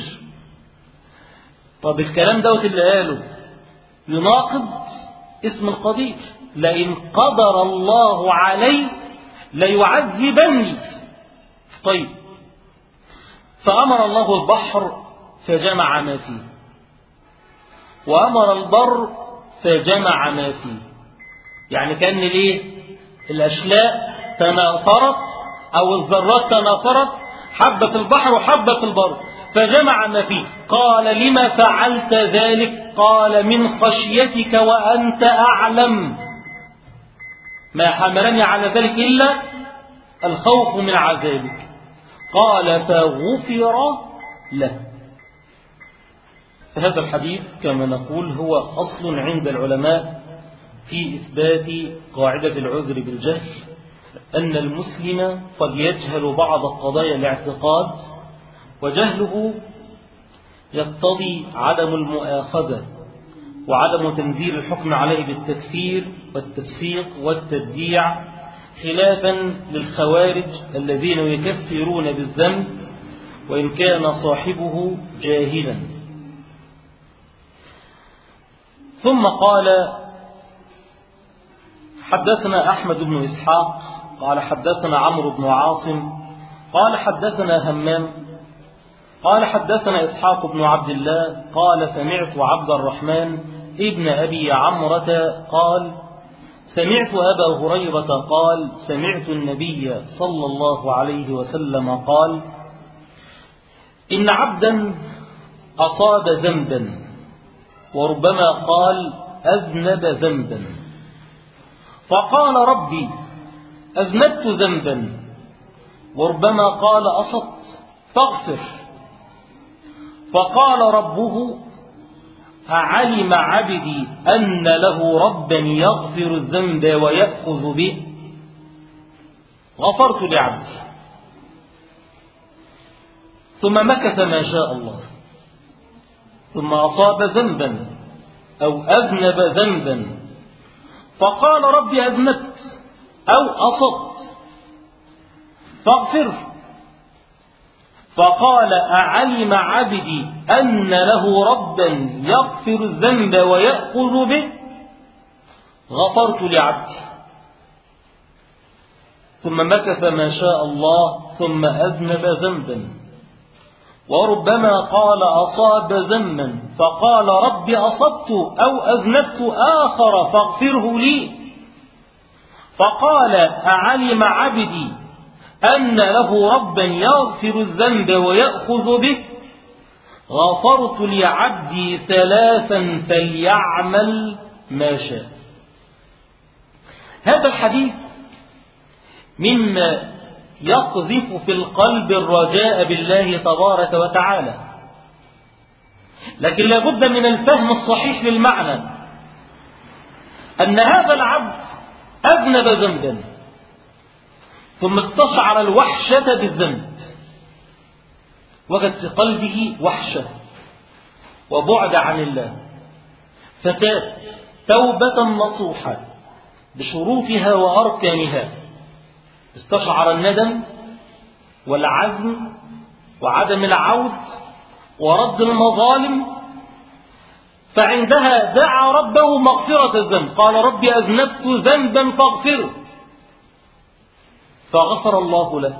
طب الكلام دوت اللي قاله يناقض اسم القدير. لئن قدر الله علي ليعذبني. طيب، فأمر الله البحر فجمع ما فيه، وأمر البر فجمع ما فيه. يعني كأن ليه الأشلاء تناثرت أو الذرات تناثرت، حبة في البحر وحبة في البر، فجمع ما فيه. قال لما فعلت ذلك؟ قال من خشيتك وأنت أعلم. ما حملني على ذلك إلا الخوف من عذابك. قال فغفر له. فهذا الحديث كما نقول هو أصل عند العلماء في إثبات قاعدة العذر بالجهل، أن المسلم قد يجهل بعض قضايا الاعتقاد، وجهله يقتضي عدم المؤاخذة وعدم تنزيل الحكم عليه بالتكفير والتفسيق والتبديع، خلافا للخوارج الذين يكفرون بالذنب وإن كان صاحبه جاهلا. ثم قال حدثنا أحمد بن إسحاق قال حدثنا عمرو بن عاصم قال حدثنا همام قال حدثنا إسحاق بن عبد الله قال سمعت عبد الرحمن ابن أبي عمرة قال سمعت أبا هريرة قال سمعت النبي صلى الله عليه وسلم قال إن عبدا أصاب ذنبا، وربما قال أذنب ذنبا، فقال ربي أذنبت ذنبا، وربما قال أصبت فاغفر، فقال ربه أعلم عبدي أن له ربا يغفر الذنب ويأخذ به، غفرت لعبدي. ثم مكث ما شاء الله، ثم أصاب ذنبا أو أذنب ذنبا، فقال ربي أذنبت أو أصبت فاغفر، فقال أعلم عبدي أن له ربا يغفر الذنب ويأخذ به، غفرت لعبدي. ثم مكث ما شاء الله ثم أذنب ذنبا، وربما قال أصاب ذنبا فقال ربي أصبت أو أذنبت آخر فاغفره لي، فقال أعلم عبدي أن له ربا يغفر الذنب ويأخذ به، غفرت لعبدي 3 فليعمل ما شاء. هذا الحديث مما يقذف في القلب الرجاء بالله تبارك وتعالى، لكن لابد من الفهم الصحيح للمعنى، أن هذا العبد أذنب ذنبا ثم استشعر الوحشة بالذنب، وجد في قلبه وحشة وبعد عن الله، فتاب توبة نصوحة بشروطها وأركانها، استشعر الندم والعزم وعدم العود ورد المظالم، فعندها دعا ربه مغفرة الذنب، قال رب أذنبت ذنبا فاغفره، فغفر الله له.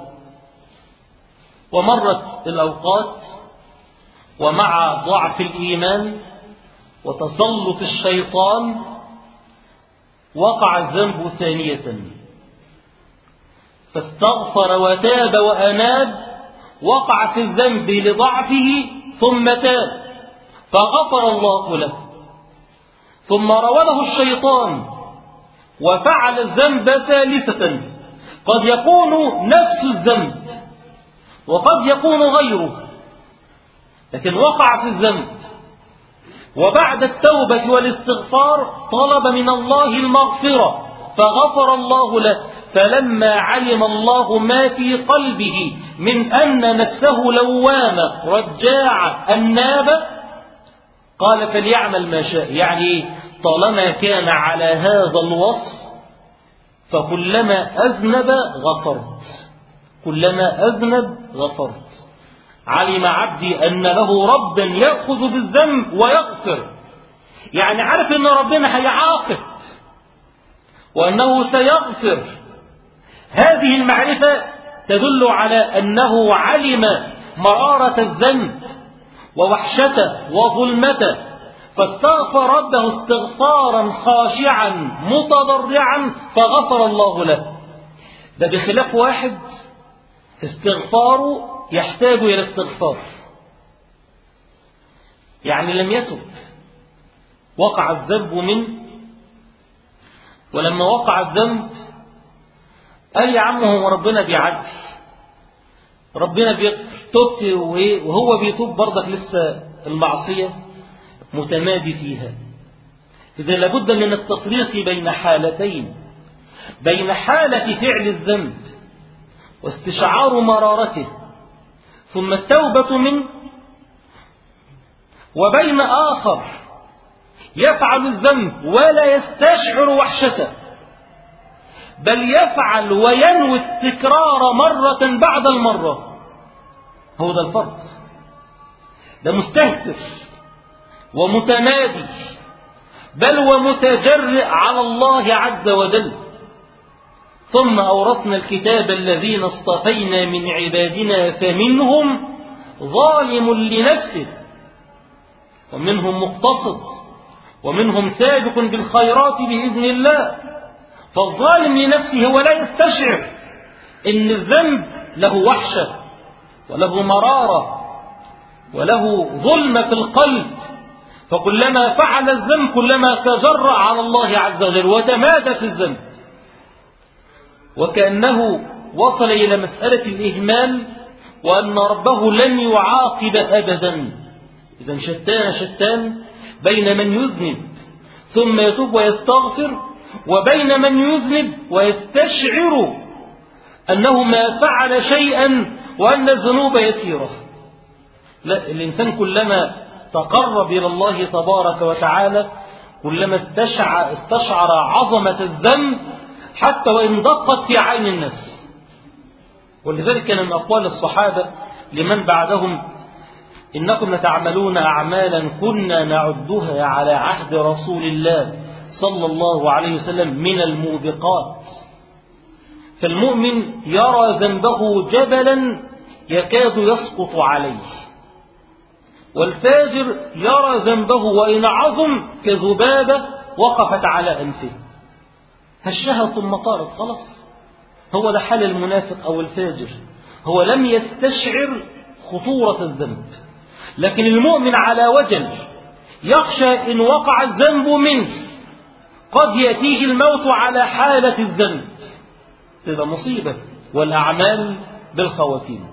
ومرت الأوقات، ومع ضعف الإيمان وتسلط الشيطان وقع الذنب ثانية، فاستغفر وتاب وأناب، وقع في الذنب لضعفه ثم تاب فغفر الله له. ثم راوده الشيطان وفعل الذنب ثالثة، قد يكون نفس الذنب وقد يكون غيره، لكن وقع في الذنب، وبعد التوبة والاستغفار طلب من الله المغفرة فغفر الله له. فلما علم الله ما في قلبه من أن نفسه لوامة رجاعة أنابة قال فليعمل ما شاء، يعني طالما كان على هذا الوصف فكلما أذنب غفرت، كلما أذنب غفرت. علم عبدي أن له ربا يأخذ بالذنب ويغفر، يعني عارف أن ربنا هيعاقب وأنه سيغفر. هذه المعرفة تدل على أنه علم مرارة الذنب ووحشته وظلمته، فاستغفر ربه استغفارا خاشعا متضرعا فغفر الله له. ده بخلاف واحد استغفاره يحتاج إلى استغفار، يعني لم يتب، وقع الذنب منه، ولما وقع الذنب قال يا عم هو ربنا بيعدي، ربنا بيغفر، تبت وهو بيتوب برضك لسه المعصية متمادي فيها. إذا لابد من التفريق بين حالتين، بين حالة فعل الذنب واستشعار مرارته ثم التوبة منه، وبين آخر يفعل الذنب ولا يستشعر وحشته، بل يفعل وينوي التكرار مرة بعد المرة. هو ده الفرق، ده مستهتر ومتمادي بل ومتجرئ على الله عز وجل. ثم أورثنا الكتاب الذين اصطفينا من عبادنا فمنهم ظالم لنفسه ومنهم مقتصد ومنهم سابق بالخيرات بإذن الله. فالظالم لنفسه ولا يستشعر إن الذنب له وحشة وله مرارة وله ظلمة في القلب، فكلما فعل الذنب كلما تجرأ على الله عز وجل وتمادى في الذنب، وكأنه وصل إلى مسألة الإهمال وأن ربه لن يعاقب أبدا. إذن شتان بين من يذنب ثم يتوب ويستغفر، وبين من يذنب ويستشعر أنه ما فعل شيئا وأن الذنوب يسيرة. لا، الإنسان كلما تقرب إلى الله تبارك وتعالى كلما استشعر عظمة الذنب حتى وإن دقت في عين الناس. ولذلك كان من أقوال الصحابة لمن بعدهم إنكم لتعملون أعمالا كنا نعدها على عهد رسول الله صلى الله عليه وسلم من الموبقات. فالمؤمن يرى ذنبه جبلا يكاد يسقط عليه، والفاجر يرى ذنبه وإن عظم كذبابة وقفت على أنفه، هشها ثم طارت خلاص. هو ده حال المنافق أو الفاجر، هو لم يستشعر خطورة الذنب. لكن المؤمن على وجل يخشى إن وقع الذنب منه قد يأتيه الموت على حالة الذنب، تبقى مصيبة، والأعمال بالخواتيم.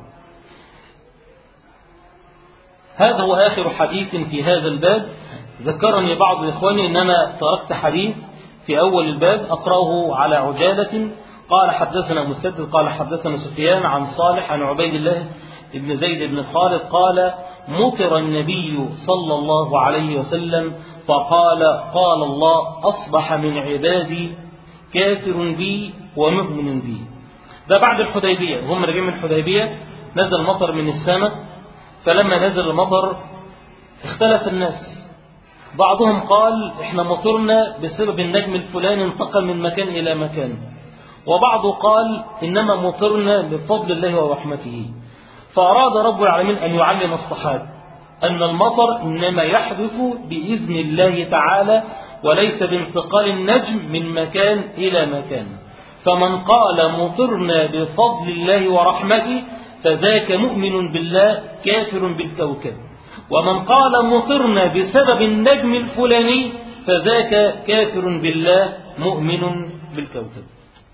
هذا هو آخر حديث في هذا الباب. ذكرني بعض إخواني أن أنا تركت حديث في أول الباب أقرأه على عجالة. قال حدثنا مسدد قال حدثنا سفيان عن صالح عن عبيد الله ابن زيد بن خالد قال مطر النبي صلى الله عليه وسلم فقال قال الله أصبح من عبادي كافر بي ومؤمن بي. ده بعد الحديبية، هم راجعين من الحديبية نزل مطر من السماء، فلما نزل المطر اختلف الناس، بعضهم قال احنا مطرنا بسبب النجم الفلاني انتقل من مكان إلى مكان، وبعض قال إنما مطرنا بفضل الله ورحمته. فأراد رب العالمين أن يعلم الصحابة أن المطر إنما يحدث بإذن الله تعالى وليس بانتقال النجم من مكان إلى مكان. فمن قال مطرنا بفضل الله ورحمته فذاك مؤمن بالله كافر بالكوكب، ومن قال مطرنا بسبب النجم الفلاني فذاك كافر بالله مؤمن بالكوكب.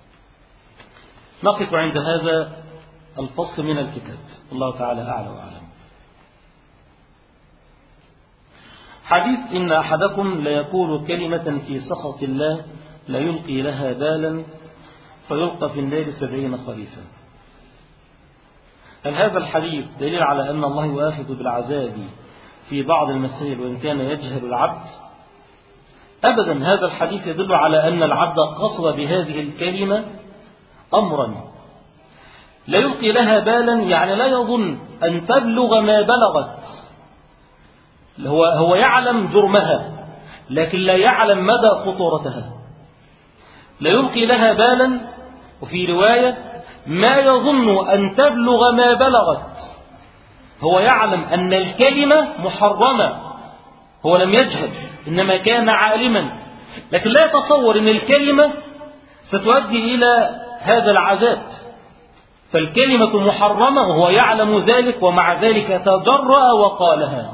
نقف عند هذا الفصل من الكتاب، الله تعالى أعلى وأعلم. حديث إن أحدكم ليقول كلمة في سخط الله لا يلقي لها بالا فيلقى في النار 70 خريفا. هل هذا الحديث دليل على أن الله يؤاخذ بالعذاب في بعض المسائل وإن كان يجهل العبد؟ أبدا، هذا الحديث يدل على أن العبد قصد بهذه الكلمة أمرا لا يلقي لها بالا، يعني لا يظن أن تبلغ ما بلغت. هو يعلم جرمها لكن لا يعلم مدى خطورتها. لا يلقي لها بالا، وفي رواية ما يظن أن تبلغ ما بلغت. هو يعلم أن الكلمة محرمة، هو لم يجهل إنما كان عالما، لكن لا يتصور أن الكلمة ستؤدي إلى هذا العذاب. فالكلمة محرمة وهو يعلم ذلك، ومع ذلك تجرأ وقالها.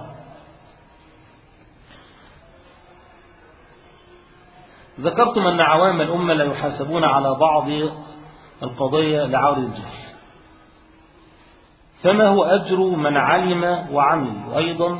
ذكرتم أن عوام الأمة لا يحاسبون على بعض القضايا لعار الجهل، فما هو أجر من علم وعمل؟ وأيضا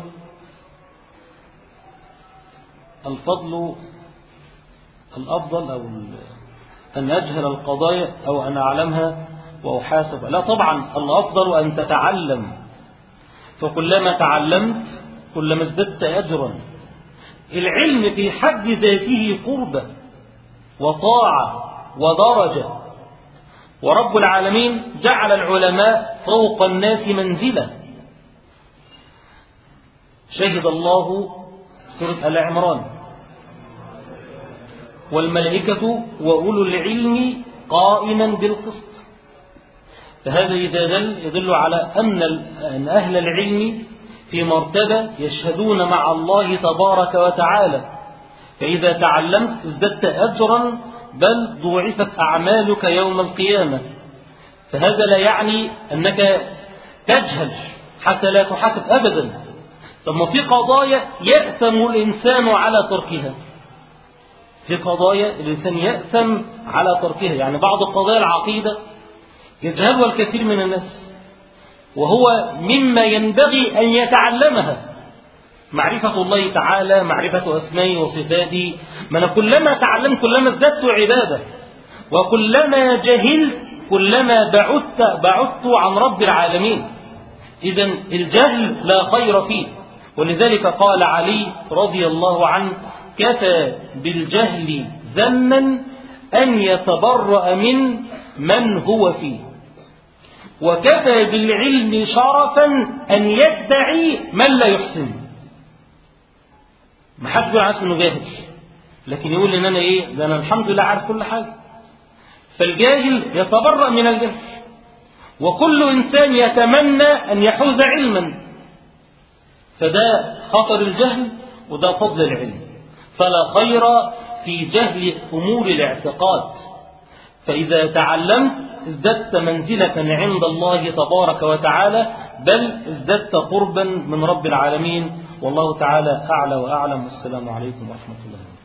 الفضل الأفضل أو أن أجهل القضايا أو أن أعلمها وأحاسب؟ لا طبعا، الأفضل أن تتعلم، فكلما تعلمت كلما ازددت أجرا. العلم في حد ذاته قربة وطاعة ودرجة، ورب العالمين جعل العلماء فوق الناس منزلة. شهد الله سورة آل عمران والملائكة وأولو العلم قائما بالقسط. فهذا إذا يدل على أن أهل العلم في مرتبة يشهدون مع الله تبارك وتعالى، فإذا تعلمت ازددت أجرا بل ضوعفت أعمالك يوم القيامة. فهذا لا يعني أنك تجهل حتى لا تحاسب أبدا. طب ما في قضايا يأثم الإنسان على تركها، في قضايا الإنسان يأثم على تركها، يعني بعض قضايا العقيدة يجهلها الكثير من الناس وهو مما ينبغي أن يتعلمها. معرفة الله تعالى، معرفة أسمائه وصفاته. من كلما تعلمت كلما ازددت عبادة، وكلما جهلت كلما بعدت عن رب العالمين. إذن الجهل لا خير فيه، ولذلك قال علي رضي الله عنه: كفى بالجهل ذما أن يتبرأ من هو فيه، وكفى بالعلم شرفا أن يدعي من لا يحسن. ما حدش يقول عايز انه جاهل، لكن يقول ان انا ده انا الحمد لله عارف كل حاجة. فالجاهل يتبرأ من الجهل، وكل إنسان يتمنى أن يحوز علما. فده خطر الجهل وده فضل العلم. فلا خير في جهل أمور الاعتقاد، فإذا تعلمت ازددت منزلة عند الله تبارك وتعالى، بل ازددت قربا من رب العالمين. والله تعالى أعلى وأعلم. والسلام عليكم ورحمة الله وبركاته.